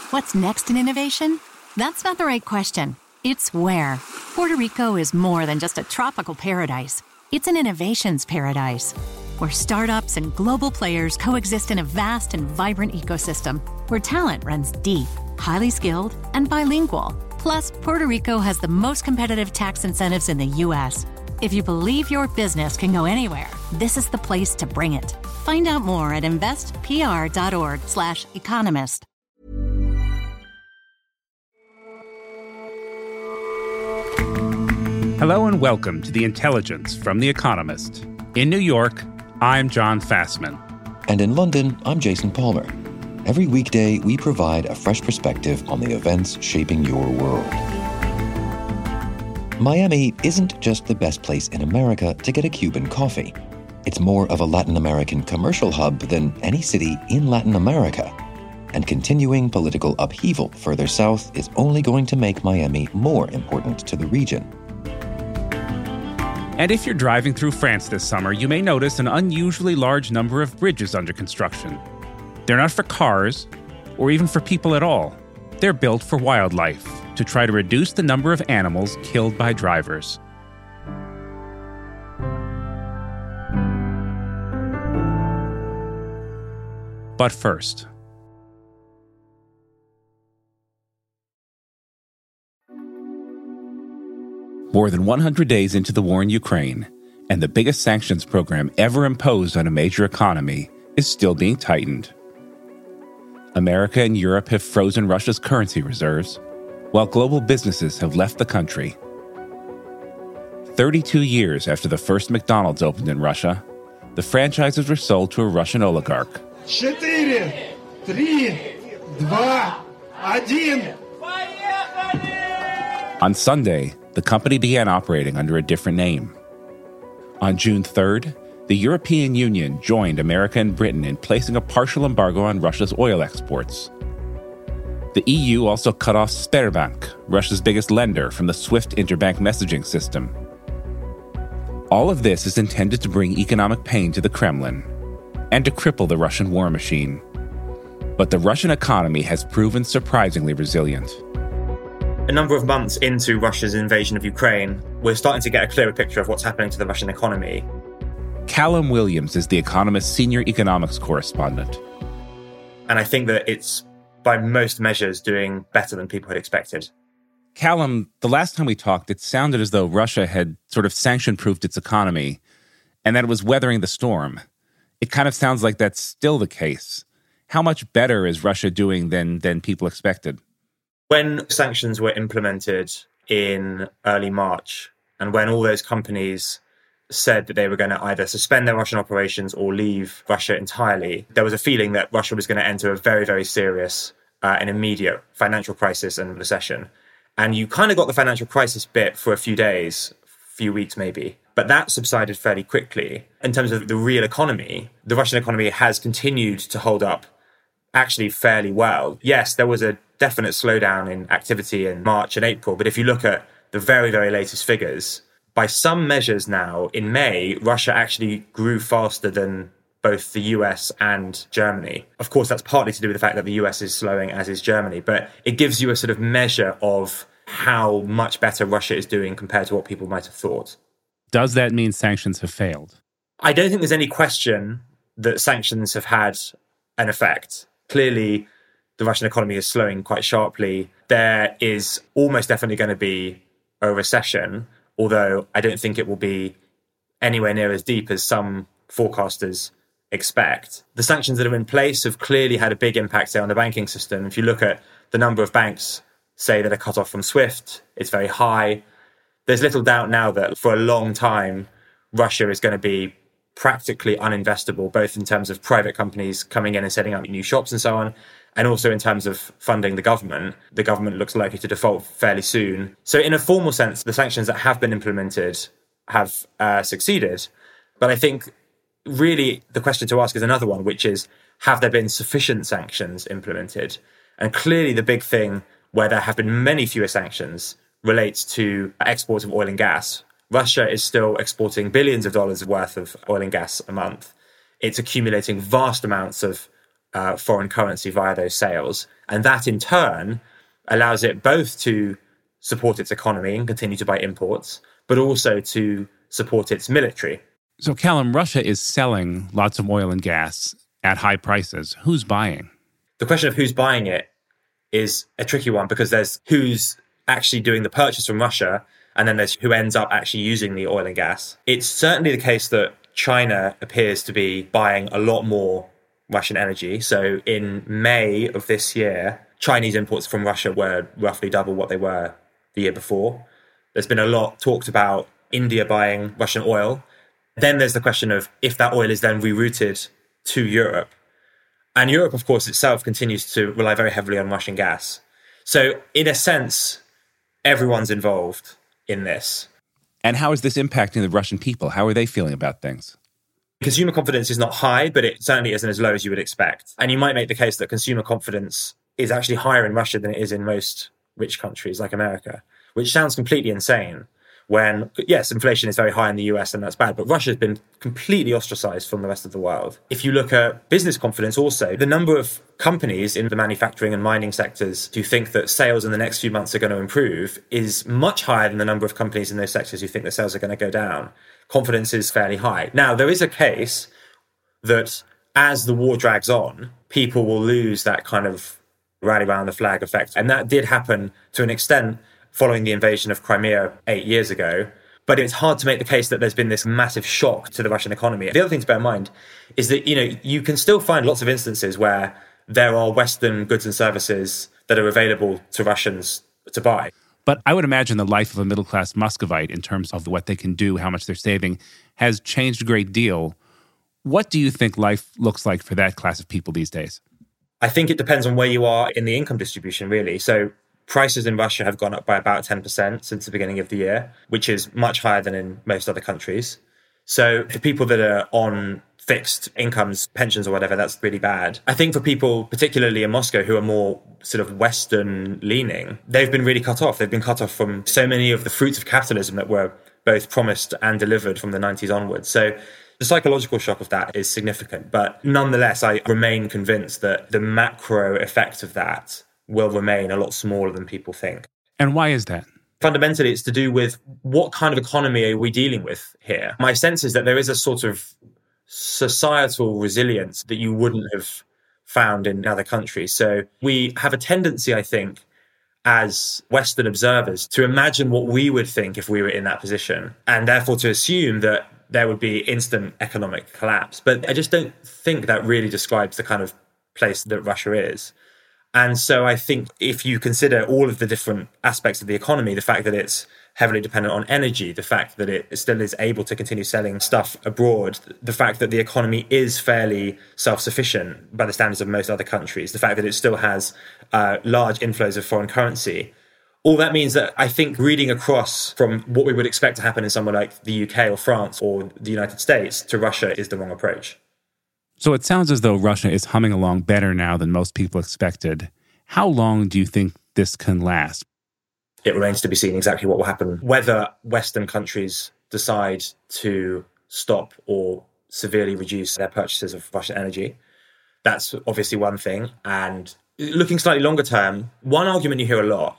What's next in innovation? That's not the right question. It's where. Puerto Rico is more than just a tropical paradise. It's an innovations paradise, where startups and global players coexist in a vast and vibrant ecosystem, where talent runs deep, highly skilled, and bilingual. Plus, Puerto Rico has the most competitive tax incentives in the U.S. If you believe your business can go anywhere, this is the place to bring it. Find out more at investpr.org/economist. Hello and welcome to The Intelligence from The Economist. In New York, I'm John Fassman. And in London, I'm Jason Palmer. Every weekday, we provide a fresh perspective on the events shaping your world. Miami isn't just the best place in America to get a Cuban coffee. It's more of a Latin American commercial hub than any city in Latin America. And continuing political upheaval further south is only going to make Miami more important to the region. And if you're driving through France this summer, you may notice an unusually large number of bridges under construction. They're not for cars, or even for people at all. They're built for wildlife, to try to reduce the number of animals killed by drivers. But first, more than 100 days into the war in Ukraine, and the biggest sanctions program ever imposed on a major economy is still being tightened. America and Europe have frozen Russia's currency reserves, while global businesses have left the country. 32 years after the first McDonald's opened in Russia, the franchises were sold to a Russian oligarch. 4, 3, 2, 1. On Sunday, the company began operating under a different name. On June 3rd, the European Union joined America and Britain in placing a partial embargo on Russia's oil exports. The EU also cut off Sberbank, Russia's biggest lender, from the SWIFT interbank messaging system. All of this is intended to bring economic pain to the Kremlin and to cripple the Russian war machine. But the Russian economy has proven surprisingly resilient. A number of months into Russia's invasion of Ukraine, we're starting to get a clearer picture of what's happening to the Russian economy. Callum Williams is The Economist's senior economics correspondent. And I think that it's, by most measures, doing better than people had expected. Callum, the last time we talked, it sounded as though Russia had sort of sanction-proofed its economy and that it was weathering the storm. It kind of sounds like that's still the case. How much better is Russia doing than people expected? When sanctions were implemented in early March, and when all those companies said that they were going to either suspend their Russian operations or leave Russia entirely, there was a feeling that Russia was going to enter a very, very serious and immediate financial crisis and recession. And you kind of got the financial crisis bit for a few days, few weeks maybe, but that subsided fairly quickly. In terms of the real economy, the Russian economy has continued to hold up actually fairly well. Yes, there was a definite slowdown in activity in March and April, but if you look at the very, very latest figures, by some measures now, in May, Russia actually grew faster than both the US and Germany. Of course, that's partly to do with the fact that the US is slowing, as is Germany, but it gives you a sort of measure of how much better Russia is doing compared to what people might have thought. Does that mean sanctions have failed? I don't think there's any question that sanctions have had an effect. Clearly, the Russian economy is slowing quite sharply. There is almost definitely going to be a recession, although I don't think it will be anywhere near as deep as some forecasters expect. The sanctions that are in place have clearly had a big impact, say, on the banking system. If you look at the number of banks, say, that are cut off from SWIFT, it's very high. There's little doubt now that for a long time, Russia is going to be practically uninvestable, both in terms of private companies coming in and setting up new shops and so on, and also in terms of funding the government. The government looks likely to default fairly soon. So in a formal sense, the sanctions that have been implemented have succeeded. But I think really the question to ask is another one, which is, have there been sufficient sanctions implemented? And clearly the big thing where there have been many fewer sanctions relates to exports of oil and gas. Russia is still exporting billions of dollars worth of oil and gas a month. It's accumulating vast amounts of foreign currency via those sales. And that in turn allows it both to support its economy and continue to buy imports, but also to support its military. So, Callum, Russia is selling lots of oil and gas at high prices. Who's buying? The question of who's buying it is a tricky one, because there's who's actually doing the purchase from Russia, and then there's who ends up actually using the oil and gas. It's certainly the case that China appears to be buying a lot more Russian energy. So in May of this year, Chinese imports from Russia were roughly double what they were the year before. There's been a lot talked about India buying Russian oil. Then there's the question of if that oil is then rerouted to Europe. And Europe, of course, itself continues to rely very heavily on Russian gas. So in a sense, everyone's involved in this. And how is this impacting the Russian people? How are they feeling about things? Consumer confidence is not high, but it certainly isn't as low as you would expect. And you might make the case that consumer confidence is actually higher in Russia than it is in most rich countries like America, which sounds completely insane when, yes, inflation is very high in the US and that's bad, but Russia has been completely ostracized from the rest of the world. If you look at business confidence also, the number of companies in the manufacturing and mining sectors who think that sales in the next few months are going to improve is much higher than the number of companies in those sectors who think that sales are going to go down. Confidence is fairly high. Now, there is a case that as the war drags on, people will lose that kind of rally around the flag effect. And that did happen to an extent following the invasion of Crimea 8 years ago. But it's hard to make the case that there's been this massive shock to the Russian economy. The other thing to bear in mind is that, you can still find lots of instances where there are Western goods and services that are available to Russians to buy. But I would imagine the life of a middle-class Muscovite in terms of what they can do, how much they're saving, has changed a great deal. What do you think life looks like for that class of people these days? I think it depends on where you are in the income distribution, really. So prices in Russia have gone up by about 10% since the beginning of the year, which is much higher than in most other countries. So for people that are on fixed incomes, pensions or whatever, that's really bad. I think for people, particularly in Moscow, who are more sort of Western leaning, they've been really cut off. They've been cut off from so many of the fruits of capitalism that were both promised and delivered from the 90s onwards. So the psychological shock of that is significant. But nonetheless, I remain convinced that the macro effect of that will remain a lot smaller than people think. And why is that? Fundamentally, it's to do with what kind of economy are we dealing with here? My sense is that there is a sort of societal resilience that you wouldn't have found in other countries. So we have a tendency, I think, as Western observers, to imagine what we would think if we were in that position, and therefore to assume that there would be instant economic collapse. But I just don't think that really describes the kind of place that Russia is. And so I think if you consider all of the different aspects of the economy, the fact that it's heavily dependent on energy, the fact that it still is able to continue selling stuff abroad, the fact that the economy is fairly self-sufficient by the standards of most other countries, the fact that it still has large inflows of foreign currency, all that means that I think reading across from what we would expect to happen in somewhere like the UK or France or the United States to Russia is the wrong approach. So it sounds as though Russia is humming along better now than most people expected. How long do you think this can last? It remains to be seen exactly what will happen. Whether Western countries decide to stop or severely reduce their purchases of Russian energy, that's obviously one thing. And looking slightly longer term, one argument you hear a lot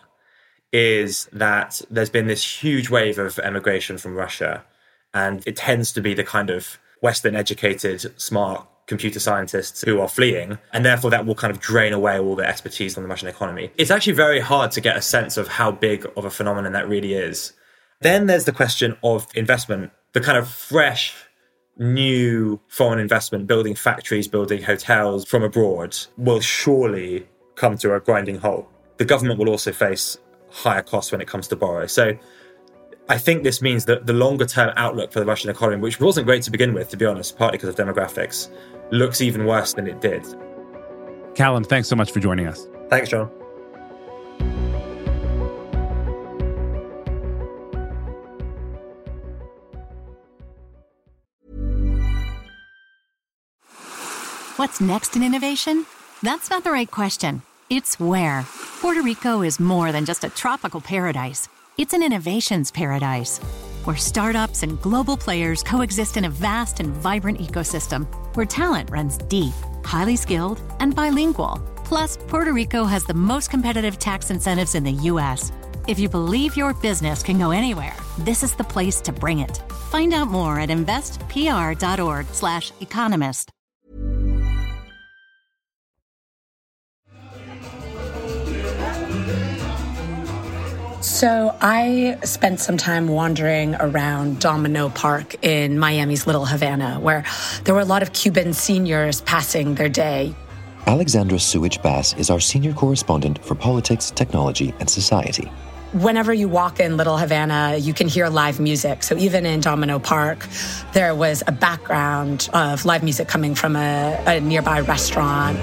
is that there's been this huge wave of emigration from Russia, and it tends to be the kind of Western educated, smart computer scientists who are fleeing, and therefore that will kind of drain away all the expertise on the Russian economy. It's actually very hard to get a sense of how big of a phenomenon that really is. Then there's the question of investment, the kind of fresh, new foreign investment, building factories, building hotels from abroad will surely come to a grinding halt. The government will also face higher costs when it comes to borrow. So I think this means that the longer term outlook for the Russian economy, which wasn't great to begin with, to be honest, partly because of demographics, looks even worse than it did. Callum, thanks so much for joining us. Thanks, John. What's next in innovation? That's not the right question. It's where. Puerto Rico is more than just a tropical paradise. It's an innovations paradise, where startups and global players coexist in a vast and vibrant ecosystem, where talent runs deep, highly skilled, and bilingual. Plus, Puerto Rico has the most competitive tax incentives in the U.S. If you believe your business can go anywhere, this is the place to bring it. Find out more at investpr.org/economist. So I spent some time wandering around Domino Park in Miami's Little Havana, where there were a lot of Cuban seniors passing their day. Alexandra Suich-Bass is our senior correspondent for politics, technology, and society. Whenever you walk in Little Havana, you can hear live music. So even in Domino Park, there was a background of live music coming from a nearby restaurant.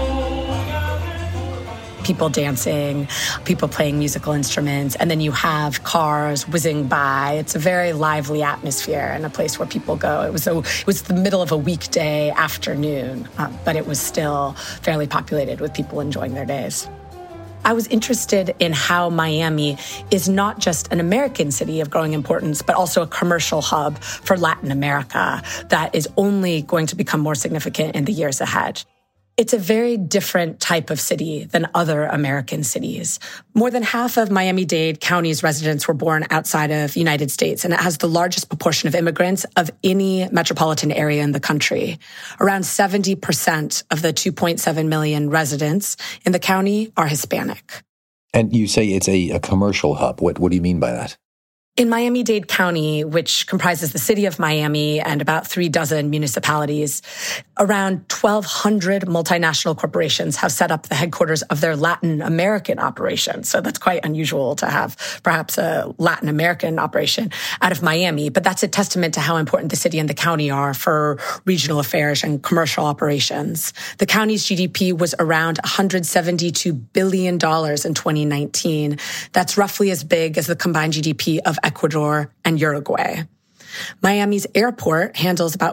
People dancing, people playing musical instruments, and then you have cars whizzing by. It's a very lively atmosphere and a place where people go. It was the middle of a weekday afternoon, but it was still fairly populated with people enjoying their days. I was interested in how Miami is not just an American city of growing importance, but also a commercial hub for Latin America that is only going to become more significant in the years ahead. It's a very different type of city than other American cities. More than half of Miami-Dade County's residents were born outside of the United States, and it has the largest proportion of immigrants of any metropolitan area in the country. Around 70% of the 2.7 million residents in the county are Hispanic. And you say it's a commercial hub. What do you mean by that? In Miami-Dade County, which comprises the city of Miami and about 36 municipalities, around 1,200 multinational corporations have set up the headquarters of their Latin American operations. So that's quite unusual to have perhaps a Latin American operation out of Miami. But that's a testament to how important the city and the county are for regional affairs and commercial operations. The county's GDP was around $172 billion in 2019. That's roughly as big as the combined GDP of Ecuador and Uruguay. Miami's airport handles about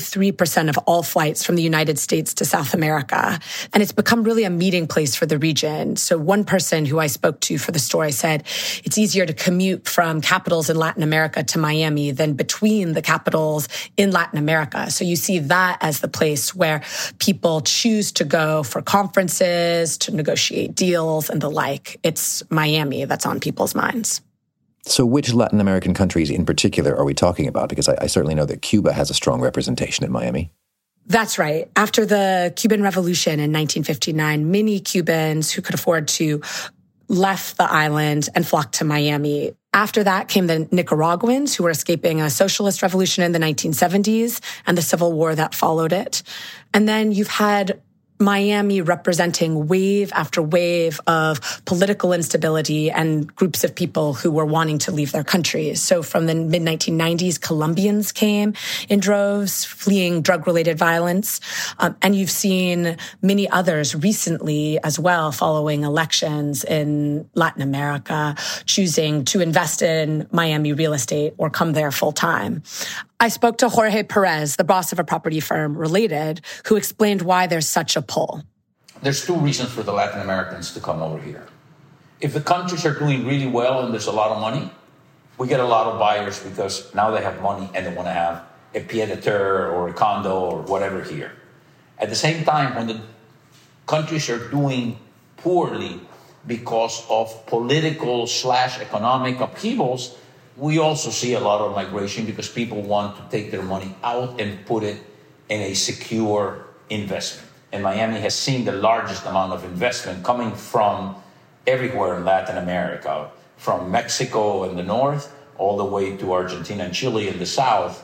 43% of all flights from the United States to South America, and it's become really a meeting place for the region. So one person who I spoke to for the story said it's easier to commute from capitals in Latin America to Miami than between the capitals in Latin America. So you see that as the place where people choose to go for conferences, to negotiate deals and the like. It's Miami that's on people's minds. So which Latin American countries in particular are we talking about? Because I certainly know that Cuba has a strong representation in Miami. That's right. After the Cuban Revolution in 1959, many Cubans who could afford to left the island and flocked to Miami. After that came the Nicaraguans, who were escaping a socialist revolution in the 1970s and the civil war that followed it. And then you've had Miami representing wave after wave of political instability and groups of people who were wanting to leave their countries. So from the mid-1990s, Colombians came in droves, fleeing drug-related violence. And you've seen many others recently as well, following elections in Latin America, choosing to invest in Miami real estate or come there full-time. I spoke to Jorge Perez, the boss of a property firm Related, who explained why there's such a pull. There's two reasons for the Latin Americans to come over here. If the countries are doing really well and there's a lot of money, we get a lot of buyers because now they have money and they want to have a pied-à-terre or a condo or whatever here. At the same time, when the countries are doing poorly because of political/economic upheavals, we also see a lot of migration because people want to take their money out and put it in a secure investment. And Miami has seen the largest amount of investment coming from everywhere in Latin America, from Mexico in the north all the way to Argentina and Chile in the south.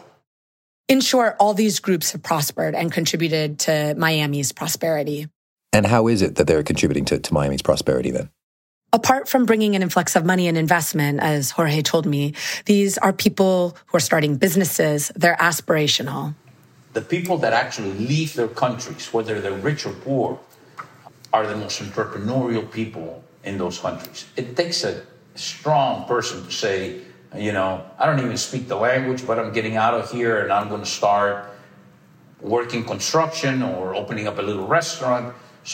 In short, all these groups have prospered and contributed to Miami's prosperity. And how is it that they're contributing to Miami's prosperity then? Apart from bringing an influx of money and investment, as Jorge told me, these are people who are starting businesses. They're aspirational. The people that actually leave their countries, whether they're rich or poor, are the most entrepreneurial people in those countries. It takes a strong person to say, I don't even speak the language, but I'm getting out of here and I'm going to start working construction or opening up a little restaurant.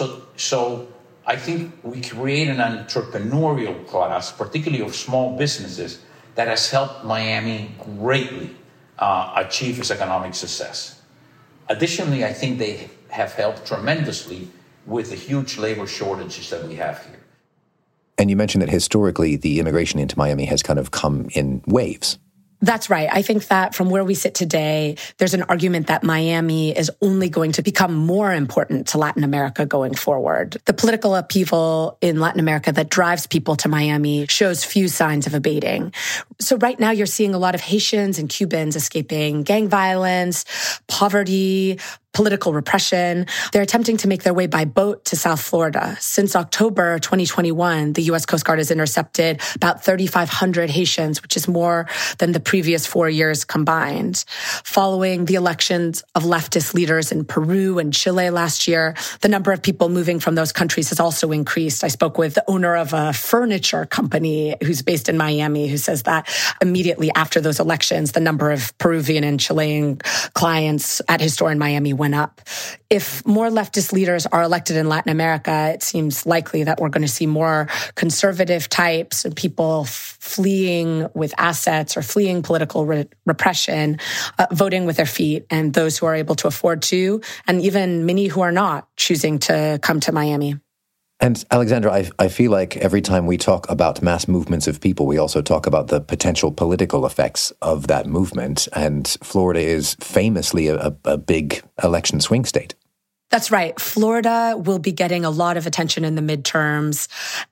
So I think we create an entrepreneurial class, particularly of small businesses, that has helped Miami greatly achieve its economic success. Additionally, I think they have helped tremendously with the huge labor shortages that we have here. And you mentioned that historically the immigration into Miami has kind of come in waves. That's right. I think that from where we sit today, there's an argument that Miami is only going to become more important to Latin America going forward. The political upheaval in Latin America that drives people to Miami shows few signs of abating. So right now you're seeing a lot of Haitians and Cubans escaping gang violence, poverty, political repression. They're attempting to make their way by boat to South Florida. Since October 2021, the U.S. Coast Guard has intercepted about 3,500 Haitians, which is more than the previous 4 years combined. Following the elections of leftist leaders in Peru and Chile last year, the number of people moving from those countries has also increased. I spoke with the owner of a furniture company who's based in Miami, who says that immediately after those elections, the number of Peruvian and Chilean clients at his store in Miami went up. If more leftist leaders are elected in Latin America, it seems likely that we're going to see more conservative types and people fleeing with assets or fleeing political repression, voting with their feet, and those who are able to afford to, and even many who are not, choosing to come to Miami. And Alexandra, I feel like every time we talk about mass movements of people, we also talk about the potential political effects of that movement. And Florida is famously a big election swing state. That's right. Florida will be getting a lot of attention in the midterms,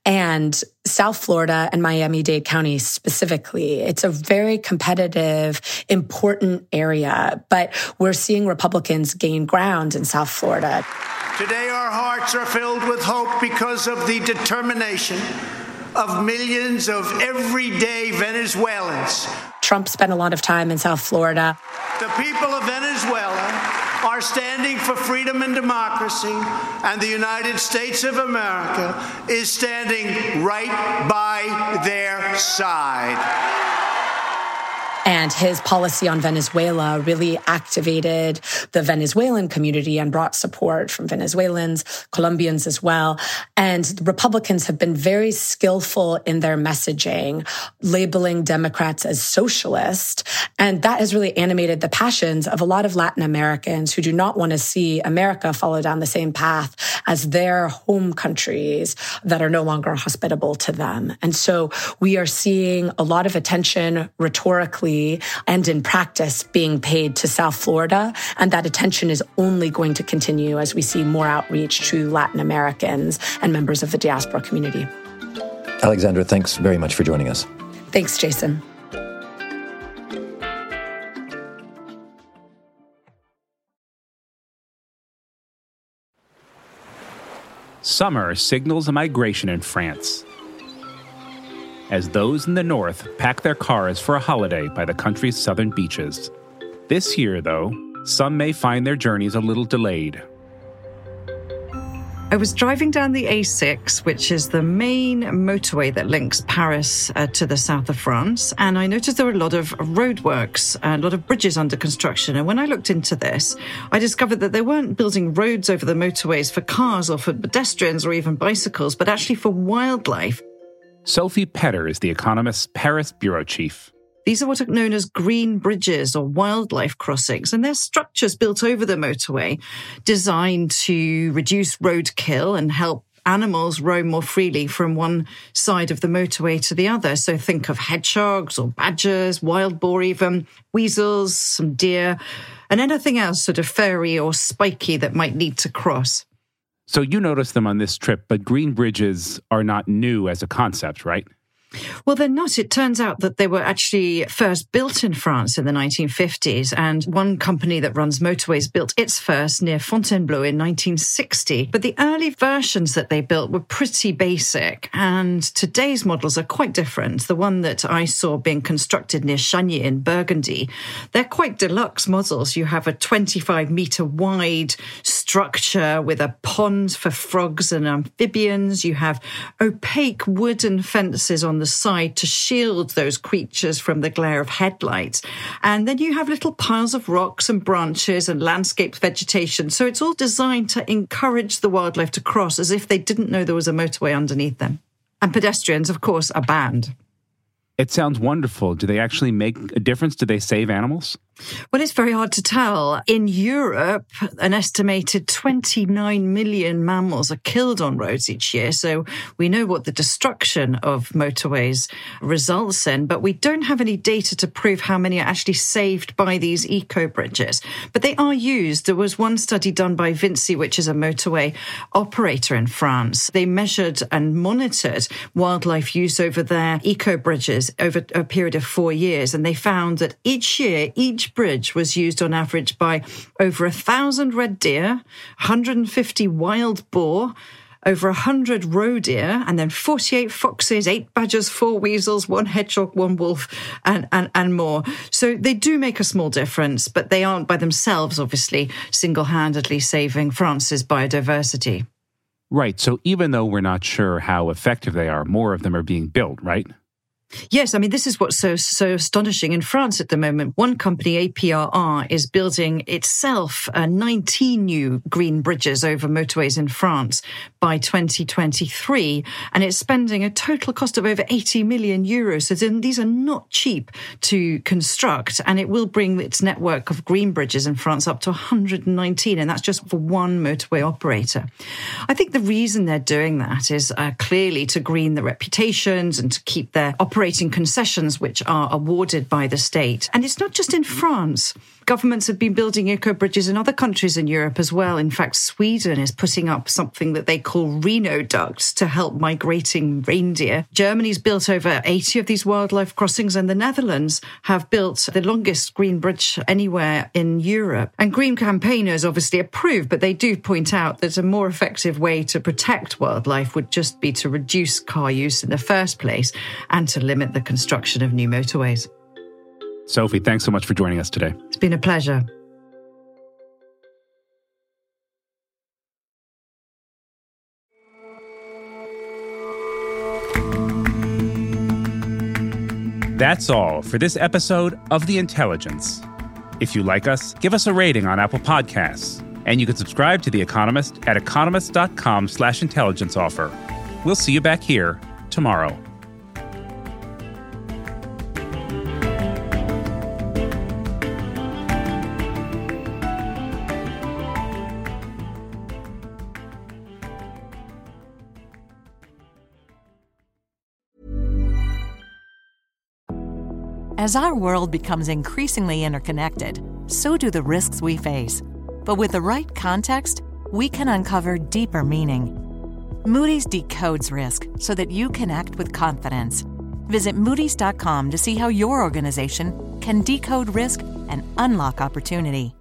and South Florida and Miami-Dade County specifically. It's a very competitive, important area, but we're seeing Republicans gain ground in South Florida. Today our hearts are filled with hope because of the determination of millions of everyday Venezuelans. Trump spent a lot of time in South Florida. The people of Venezuela are standing for freedom and democracy, and the United States of America is standing right by their side. And his policy on Venezuela really activated the Venezuelan community and brought support from Venezuelans, Colombians as well. And the Republicans have been very skillful in their messaging, labeling Democrats as socialist. And that has really animated the passions of a lot of Latin Americans who do not want to see America follow down the same path as their home countries that are no longer hospitable to them. And so we are seeing a lot of attention rhetorically and in practice being paid to South Florida. And that attention is only going to continue as we see more outreach to Latin Americans and members of the diaspora community. Alexandra, thanks very much for joining us. Thanks, Jason. Summer signals a migration in France, as those in the north pack their cars for a holiday by the country's southern beaches. This year, though, some may find their journeys a little delayed. I was driving down the A6, which is the main motorway that links Paris to the south of France, and I noticed there were a lot of roadworks, a lot of bridges under construction. And when I looked into this, I discovered that they weren't building roads over the motorways for cars or for pedestrians or even bicycles, but actually for wildlife. Sophie Petter is The Economist's Paris bureau chief. These are what are known as green bridges or wildlife crossings, and they're structures built over the motorway designed to reduce roadkill and help animals roam more freely from one side of the motorway to the other. So think of hedgehogs or badgers, wild boar even, weasels, some deer, and anything else sort of furry or spiky that might need to cross. So you noticed them on this trip, but green bridges are not new as a concept, right? Well, they're not. It turns out that they were actually first built in France in the 1950s, and one company that runs motorways built its first near Fontainebleau in 1960. But the early versions that they built were pretty basic, and today's models are quite different. The one that I saw being constructed near Chagny in Burgundy, they're quite deluxe models. You have a 25-metre wide structure with a pond for frogs and amphibians. You have opaque wooden fences on the side to shield those creatures from the glare of headlights. And then you have little piles of rocks and branches and landscaped vegetation. So it's all designed to encourage the wildlife to cross as if they didn't know there was a motorway underneath them. And pedestrians, of course, are banned. It sounds wonderful. Do they actually make a difference? Do they save animals? Well, it's very hard to tell. In Europe, an estimated 29 million mammals are killed on roads each year. So we know what the destruction of motorways results in, but we don't have any data to prove how many are actually saved by these eco-bridges. But they are used. There was one study done by Vinci, which is a motorway operator in France. They measured and monitored wildlife use over their eco-bridges over a period of 4 years. And they found that each year, each bridge was used on average by over 1,000 red deer, 150 wild boar, over 100 roe deer, and then 48 foxes, 8 badgers, 4 weasels, 1 hedgehog, 1 wolf, and more. So they do make a small difference, but they aren't by themselves, obviously, single-handedly saving France's biodiversity. Right. So even though we're not sure how effective they are, more of them are being built, right? Yes, I mean, this is what's so astonishing. In France at the moment, one company, APRR, is building itself 19 new green bridges over motorways in France by 2023. And it's spending a total cost of over 80 million euros. So these are not cheap to construct. And it will bring its network of green bridges in France up to 119. And that's just for one motorway operator. I think the reason they're doing that is clearly to green the reputations and to keep their operating concessions which are awarded by the state. And it's not just in France. Governments have been building eco-bridges in other countries in Europe as well. In fact, Sweden is putting up something that they call Rhino ducts to help migrating reindeer. Germany's built over 80 of these wildlife crossings, and the Netherlands have built the longest green bridge anywhere in Europe. And green campaigners obviously approve, but they do point out that a more effective way to protect wildlife would just be to reduce car use in the first place and to limit the construction of new motorways. Sophie, thanks so much for joining us today. It's been a pleasure. That's all for this episode of The Intelligence. If you like us, give us a rating on Apple Podcasts. And you can subscribe to The Economist at economist.com/intelligence offer. We'll see you back here tomorrow. As our world becomes increasingly interconnected, so do the risks we face. But with the right context, we can uncover deeper meaning. Moody's decodes risk so that you can act with confidence. Visit Moodys.com to see how your organization can decode risk and unlock opportunity.